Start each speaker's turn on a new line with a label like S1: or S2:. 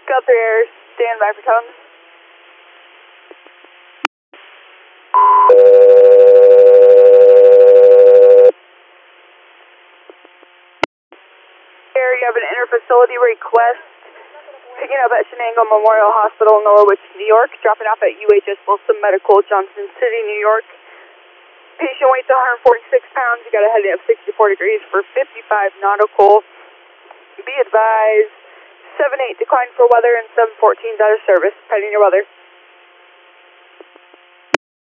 S1: Guthrie Air, stand by for tone. Air, you have an interfacility request. Picking up at Shenango Memorial Hospital, Norwich, New York. Dropping off at UHS Wilson Medical, Johnson City, New York. Patient weighs 146 pounds. You got a heading of 64 degrees for 55 nautical. Be advised, 7-8 decline for weather and 7-14 out of service. Pending your weather.